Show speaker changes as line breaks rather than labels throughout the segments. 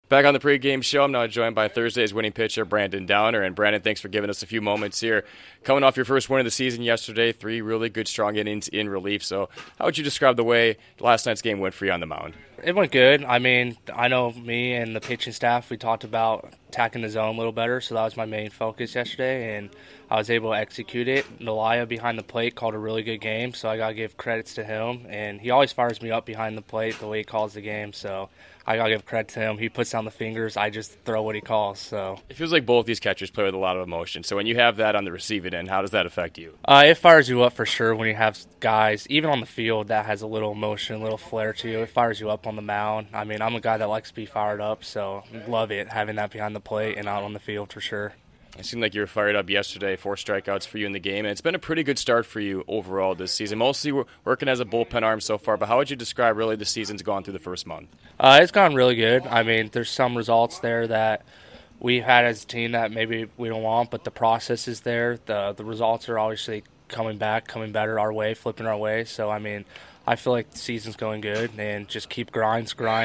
Back on the pregame show, I'm now joined by Thursday's winning pitcher, Brandon Downer. And Brandon, thanks for giving us a few moments here. Coming off your first win of the season yesterday, 3 really good, strong innings in relief. So how would you describe the way last night's game went for you on the mound?
It went good. I mean, I know me and the pitching staff, we talked about attacking the zone a little better, so that was my main focus yesterday, and I was able to execute it. Nalaya behind the plate called a really good game, so I got to give credits to him, and he always fires me up behind the plate the way he calls the game, so I got to give credit to him. He puts down the fingers. I just throw what he calls. So
it feels like both these catchers play with a lot of emotion. So when you have that on the receiving end, how does that affect you?
It fires you up for sure when you have guys, even on the field, that has a little emotion, a little flair to you. It fires you up on the mound. I mean, I'm a guy that likes to be fired up, so love it, having that behind the plate and out on the field for sure.
It seemed like you were fired up yesterday, 4 strikeouts for you in the game, and it's been a pretty good start for you overall this season. Mostly working as a bullpen arm so far, but how would you describe really the season's gone through the first month?
It's gone really good. I mean, there's some results there that we've had as a team that maybe we don't want, but the process is there. The results are obviously coming back, coming better our way, flipping our way. So, I mean, I feel like the season's going good, and just keep grind,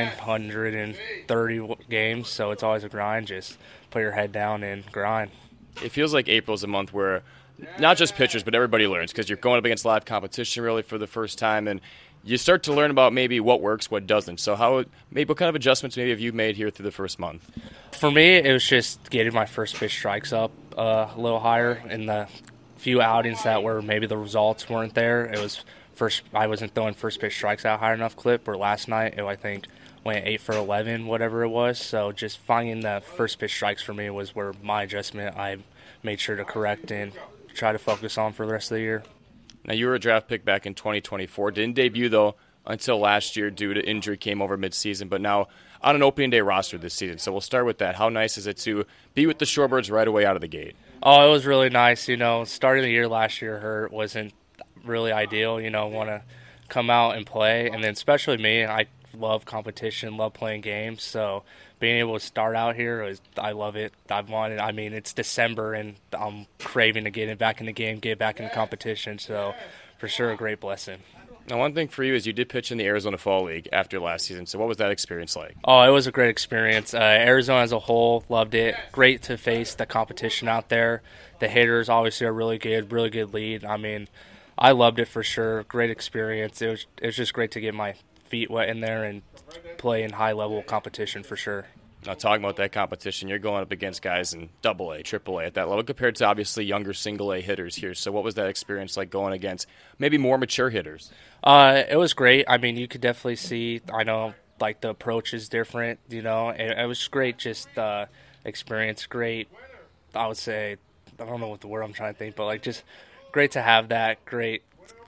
130 games, so it's always a grind. Just put your head down and grind.
It feels like April's a month where not just pitchers, but everybody learns because you're going up against live competition really for the first time, and you start to learn about maybe what works, what doesn't. So what kind of adjustments maybe have you made here through the first month?
For me, it was just getting my first pitch strikes up a little higher in the few outings that were maybe the results weren't there. It was I wasn't throwing first pitch strikes out high enough clip, or last night I think went 8 for 11, whatever it was. So just finding the first pitch strikes for me was where my adjustment I made sure to correct and try to focus on for the rest of the year.
Now, you were a draft pick back in 2024. Didn't debut, though, until last year due to injury, came over midseason, but now on an opening day roster this season. So we'll start with that. How nice is it to be with the Shorebirds right away out of the gate?
Oh, it was really nice. You know, starting the year last year wasn't really ideal. You know, want to come out and play. And then especially me, I love competition, love playing games. So being able to start out here, I love it. I mean, it's December, and I'm craving to get back in the game, get back in the competition. So for sure, a great blessing.
Now, one thing for you is you did pitch in the Arizona Fall League after last season. So what was that experience like?
Oh, it was a great experience. Arizona as a whole, loved it. Great to face the competition out there. The hitters obviously are really good lead. I mean, I loved it for sure. Great experience. It was just great to get my feet wet in there and play in high-level competition for sure.
Now, talking about that competition, you're going up against guys in AA, AAA at that level compared to obviously younger single-A hitters here. So what was that experience like going against maybe more mature hitters?
It was great. I mean, you could definitely see, I know, like the approach is different, you know. It was great, just experience, great, I would say, I don't know what the word I'm trying to think, but like just great to have that, great,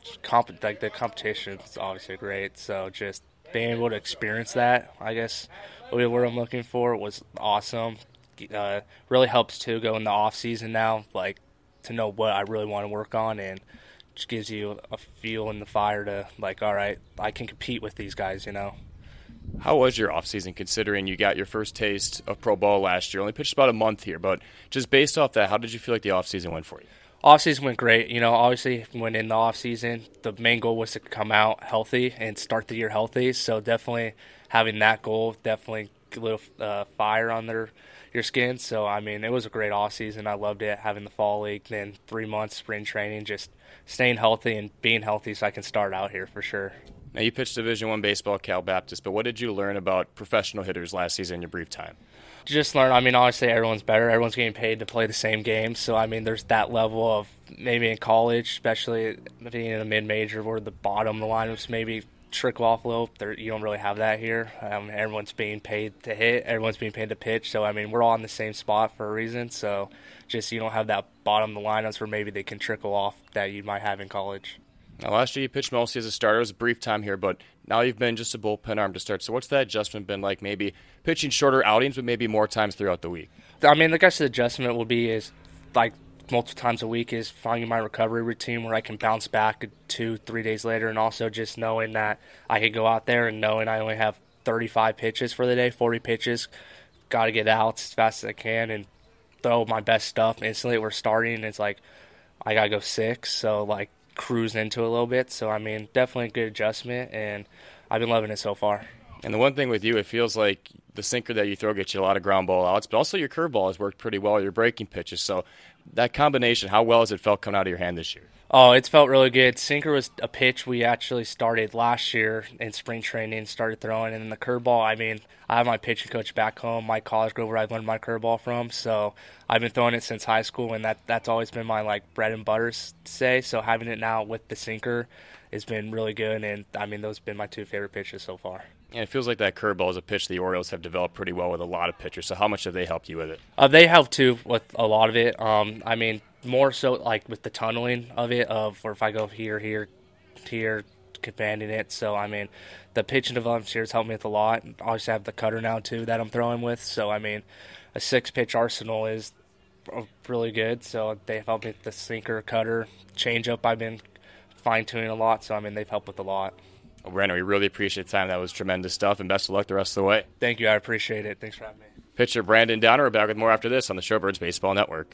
like the competition is obviously great. So just being able to experience that, I guess, what I'm looking for was awesome. Really helps too go in the off season now, like to know what I really want to work on, and just gives you a feel in the fire to like, all right, I can compete with these guys, you know.
How was your offseason considering you got your first taste of pro ball last year? Only pitched about a month here, but just based off that, how did you feel like the offseason went for you?
Offseason went great. You know, obviously when in the offseason, the main goal was to come out healthy and start the year healthy. So definitely having that goal, definitely a little fire on your skin. So, I mean, it was a great offseason. I loved it, having the fall league, then 3 months spring training, just staying healthy and being healthy so I can start out here for sure.
Now, you pitched Division I baseball at Cal Baptist, but what did you learn about professional hitters last season in your brief time?
Just learn, I mean, obviously everyone's better. Everyone's getting paid to play the same game. So, I mean, there's that level of maybe in college, especially being in a mid-major where the bottom of the lineups maybe trickle off a little. You don't really have that here. Everyone's being paid to hit. Everyone's being paid to pitch. So, I mean, we're all in the same spot for a reason. So, just you don't have that bottom of the lineups where maybe they can trickle off that you might have in college.
Now, last year you pitched mostly as a starter. It was a brief time here, but now you've been just a bullpen arm to start. So what's that adjustment been like, maybe pitching shorter outings but maybe more times throughout the week?
I mean, I guess the adjustment will be is like multiple times a week is finding my recovery routine where I can bounce back 2-3 days later, and also just knowing that I can go out there and knowing I only have 35 pitches for the day, 40 pitches, got to get out as fast as I can and throw my best stuff instantly. We're starting, and it's like I got to go 6, so like cruise into it a little bit. So, I mean, definitely a good adjustment, and I've been loving it so far.
And the one thing with you, it feels like the sinker that you throw gets you a lot of ground ball outs, but also your curveball has worked pretty well, your breaking pitches. So that combination, how well has it felt coming out of your hand this year?
Oh, it's felt really good. Sinker was a pitch we actually started last year in spring training, started throwing. And then the curveball, I mean, I have my pitching coach back home, Mike Collinsgrove, where I learned my curveball from. So I've been throwing it since high school, and that's always been my, like, bread and butter, say. So having it now with the sinker has been really good. And, I mean, those have been my two favorite pitches so far.
And it feels like that curveball is a pitch the Orioles have developed pretty well with a lot of pitchers. So how much have they helped you with it?
They help, too, with a lot of it. I mean, more so like with the tunneling of it, or if I go here, commanding it. So, I mean, the pitching development here has helped me with a lot. I also have the cutter now, too, that I'm throwing with. So, I mean, a 6-pitch arsenal is really good. So they've helped me with the sinker, cutter, changeup I've been fine-tuning a lot. So, I mean, they've helped with a lot.
Well, Brandon, we really appreciate the time. That was tremendous stuff, and best of luck the rest of the way.
Thank you. I appreciate it. Thanks for having me.
Pitcher Brandon Downer, back with more after this on the Showbirds Baseball Network.